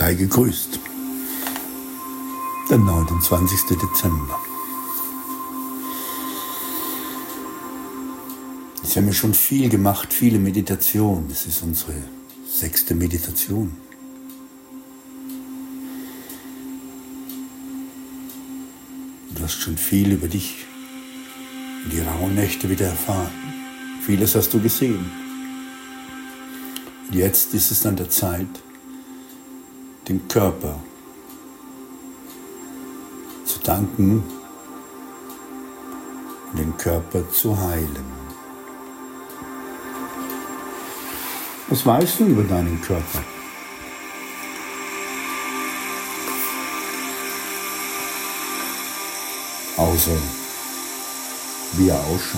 Sei gegrüßt. Der 29. Dezember. Jetzt haben wir schon viel gemacht, viele Meditationen. Das ist unsere 6. Meditation. Du hast schon viel über dich und die rauen Nächte wieder erfahren. Vieles hast du gesehen. Und jetzt ist es an der Zeit, dem Körper zu danken und den Körper zu heilen. Was weißt du über deinen Körper? Außer wie er ausschaut.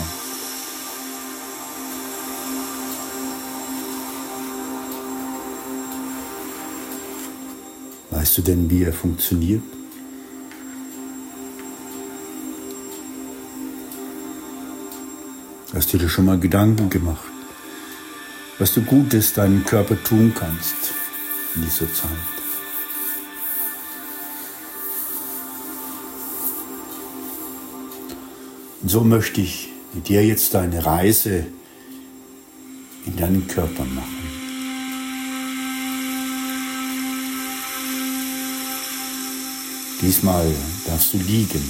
Weißt du denn, wie er funktioniert? Hast du dir schon mal Gedanken gemacht, was du Gutes deinem Körper tun kannst in dieser Zeit? Und so möchte ich mit dir jetzt eine Reise in deinen Körper machen. Diesmal darfst du liegen.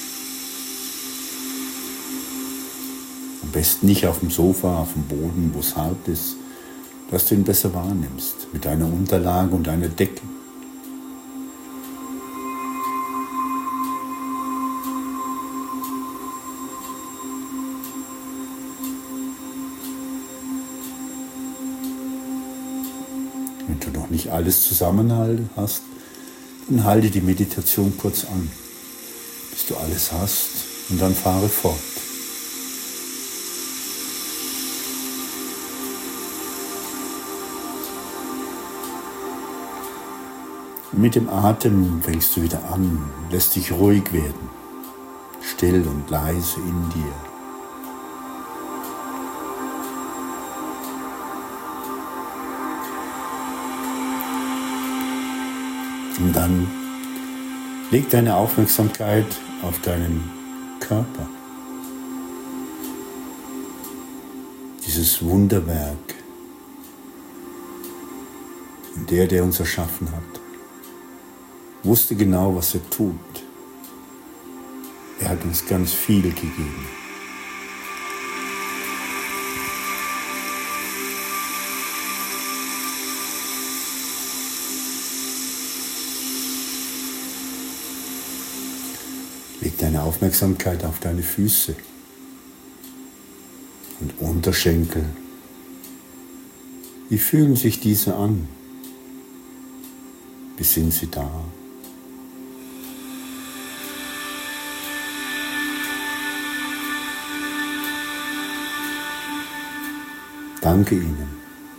Am besten nicht auf dem Sofa, auf dem Boden, wo es hart ist, dass du ihn besser wahrnimmst, mit deiner Unterlage und deiner Decke. Wenn du noch nicht alles zusammen hast, dann halte die Meditation kurz an, bis du alles hast, und dann fahre fort. Und mit dem Atem fängst du wieder an, lässt dich ruhig werden, still und leise in dir. Und dann leg deine Aufmerksamkeit auf deinen Körper. Dieses Wunderwerk. Und der uns erschaffen hat, wusste genau, was er tut. Er hat uns ganz viel gegeben. Leg deine Aufmerksamkeit auf deine Füße und Unterschenkel. Wie fühlen sich diese an? Wie sind sie da? Danke ihnen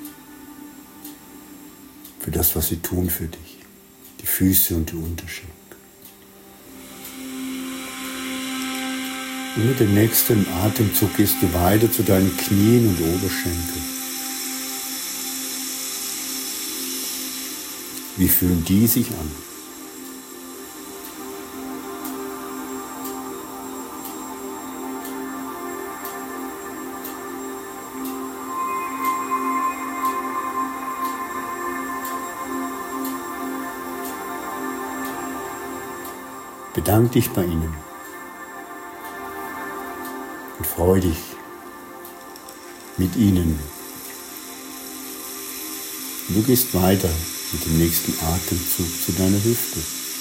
für das, was sie tun für dich, die Füße und die Unterschenkel. Und mit dem nächsten Atemzug gehst du weiter zu deinen Knien und Oberschenkeln. Wie fühlen die sich an? Bedank dich bei ihnen und freu dich mit ihnen. Und du gehst weiter mit dem nächsten Atemzug zu deiner Hüfte.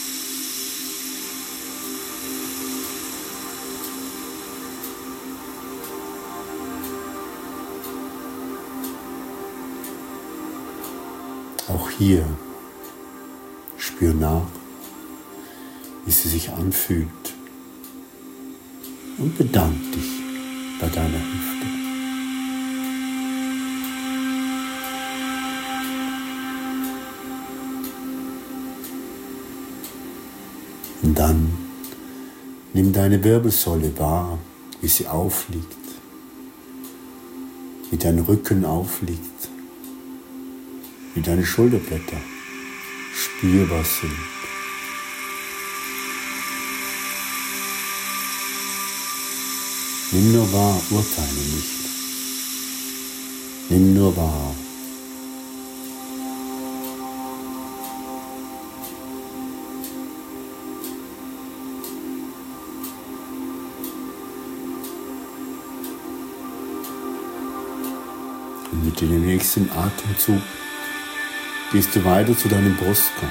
Auch hier spür nach, wie sie sich anfühlt, und bedank dich bei deiner Hüfte. Und dann nimm deine Wirbelsäule wahr, wie sie aufliegt, wie dein Rücken aufliegt, wie deine Schulterblätter. spürbar sind. Nimm nur wahr, urteile nicht. Nimm nur wahr. Und mit dem nächsten Atemzug gehst du weiter zu deinem Brustkorb,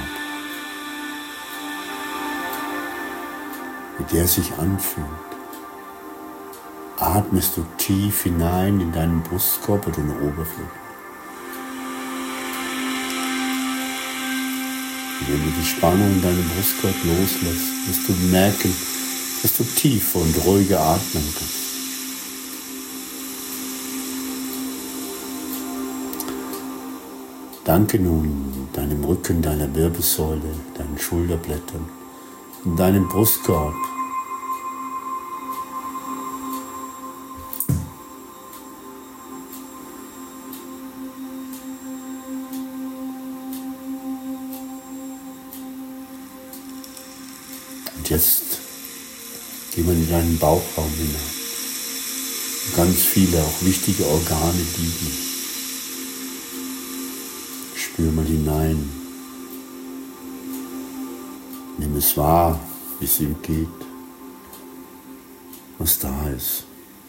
wie der sich anfühlt. Atmest du tief hinein in deinen Brustkorb oder den Oberfläche. Und wenn du die Spannung in deinem Brustkorb loslässt, wirst du merken, dass du tiefer und ruhiger atmen kannst. Danke nun deinem Rücken, deiner Wirbelsäule, deinen Schulterblättern und deinem Brustkorb. Und jetzt gehen wir in deinen Bauchraum hinein. Ganz viele, auch wichtige Organe liegen. Spür mal hinein. Nimm es wahr, wie es ihm geht, was da ist.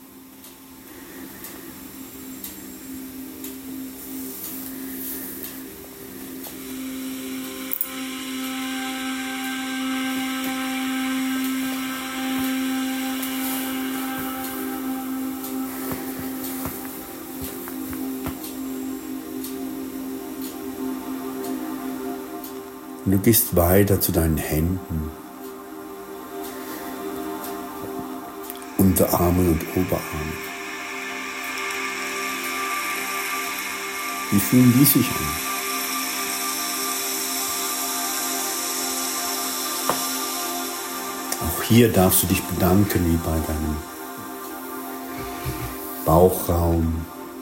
Und du gehst weiter zu deinen Händen, Unterarmen und Oberarmen. Wie fühlen die sich an? Auch hier darfst du dich bedanken, wie bei deinem Bauchraum.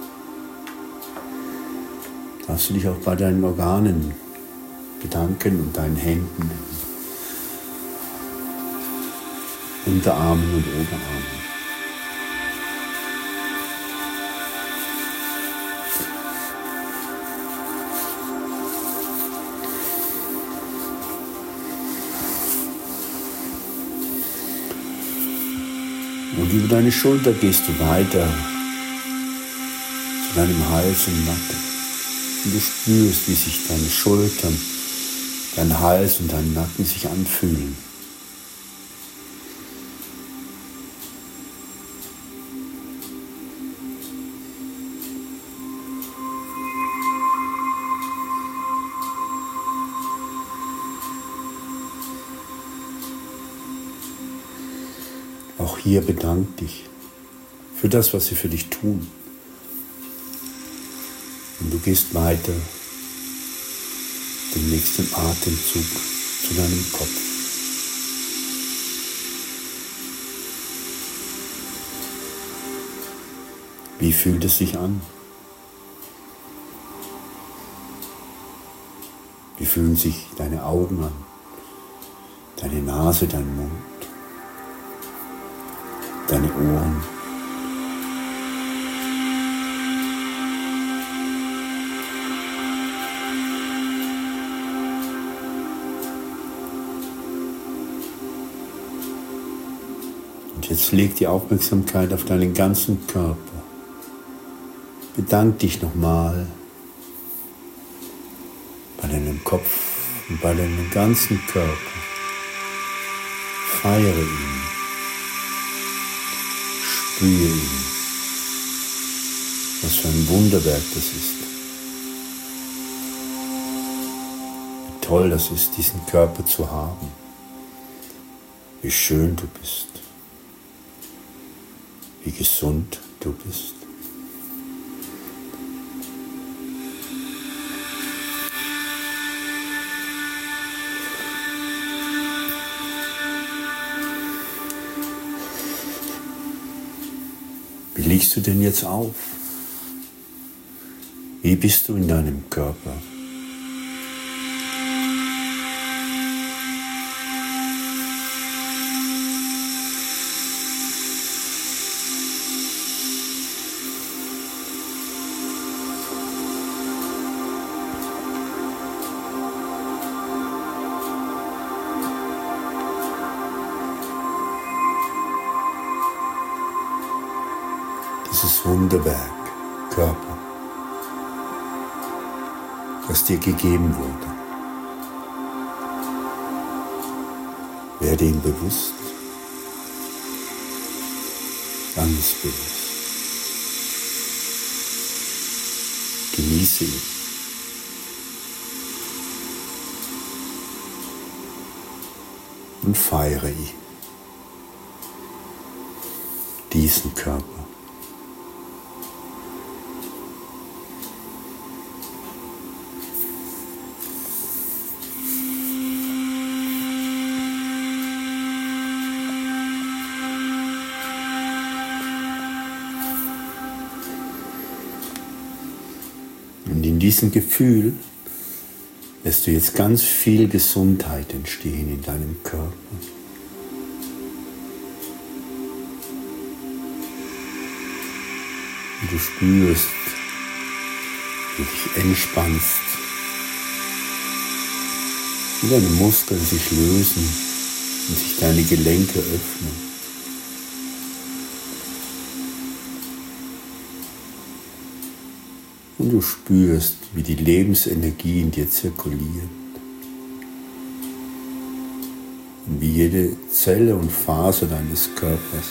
Darfst du dich auch bei deinen Organen bedanken und deinen Händen, Unterarmen und Oberarmen. Und über deine Schulter gehst du weiter zu deinem Hals und Nacken. Und du spürst, wie sich deine Schultern, dein Hals und dein Nacken sich anfühlen. Auch hier bedank dich für das, was sie für dich tun. Und du gehst weiter, den nächsten Atemzug zu deinem Kopf. Wie fühlt es sich an? Wie fühlen sich deine Augen an? Deine Nase, dein Mund? Deine Ohren? Und jetzt leg die Aufmerksamkeit auf deinen ganzen Körper. Bedank dich nochmal bei deinem Kopf und bei deinem ganzen Körper. Feiere ihn. Spüre ihn. Was für ein Wunderwerk das ist. Wie toll das ist, diesen Körper zu haben. Wie schön du bist. Wie gesund du bist. Wie liegst du denn jetzt auf? Wie bist du in deinem Körper? dieses Wunderwerk, Körper, das dir gegeben wurde. Werde ihm bewusst, ganz bewusst. Genieße ihn. Und feiere ihn, diesen Körper. Und in diesem Gefühl lässt du jetzt ganz viel Gesundheit entstehen in deinem Körper. Und du spürst, wie du dich entspannst, wie deine Muskeln sich lösen und sich deine Gelenke öffnen. Und du spürst, wie die Lebensenergie in dir zirkuliert. Und wie jede Zelle und Faser deines Körpers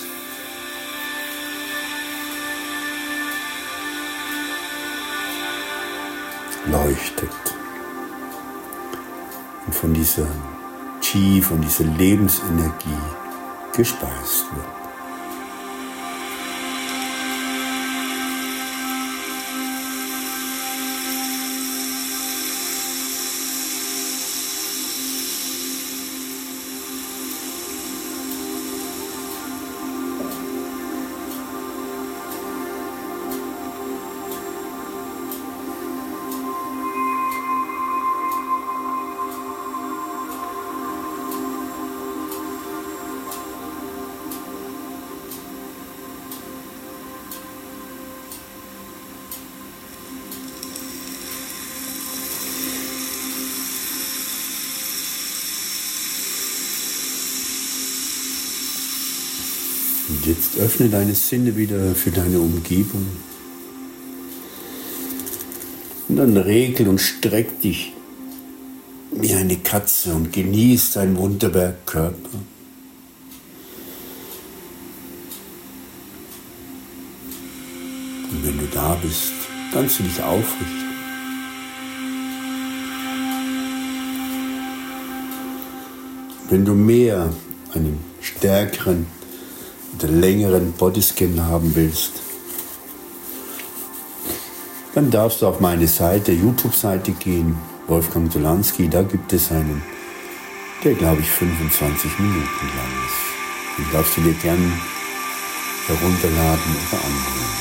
leuchtet. Und von dieser Qi, von dieser Lebensenergie gespeist wird. Und jetzt öffne deine Sinne wieder für deine Umgebung. Und dann regel und streck dich wie eine Katze und genieß dein Wunderwerk Körper. Und wenn du da bist, kannst du dich aufrichten. Wenn du mehr einen stärkeren oder längeren Bodyscan haben willst, dann darfst du auf meine Seite, YouTube-Seite gehen, Wolfgang Dolanski, da gibt es einen, der glaube ich 25 Minuten lang ist. Den darfst du dir gern herunterladen oder anhören.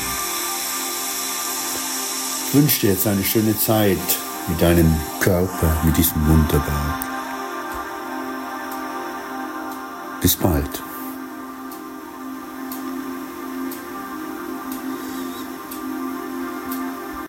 Ich wünsche dir jetzt eine schöne Zeit mit deinem Körper, mit diesem Wunderwerk. Bis bald.